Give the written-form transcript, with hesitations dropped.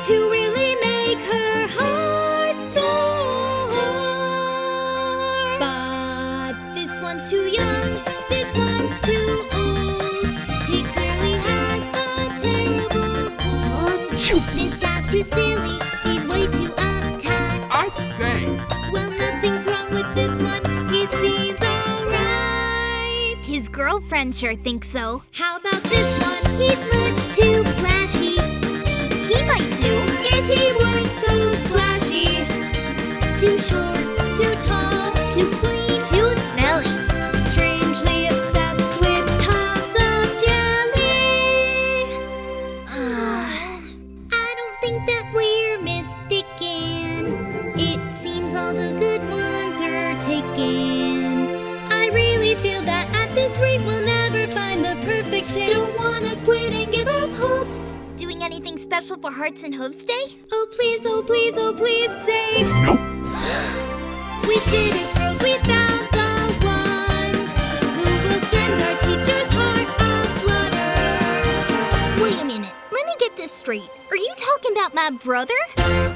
to really make her heart soar. But this one's too young, this one's too old. He clearly has a terrible cold. This guy's too silly, he's way too uptight. I say! Well, nothing's wrong with this one, he seems alright. His girlfriend sure thinks so. How about this one? He's much too flashy. He might do if he weren't so splashy. Too short, too tall, too clean, too smelly. Strangely obsessed with tubs of jelly. I don't think that we're mistaken. It seems all the good ones are taken. I really feel that at this rate we'll never find the perfect day. Don't wanna quit and give up hope. Doing anything special for Hearts and Hooves Day? Oh please, oh please, oh please say. Nope. We did it, girls, we found the one who will send our teacher's heart a-flutter. Wait a minute, let me get this straight. Are you talking about my brother?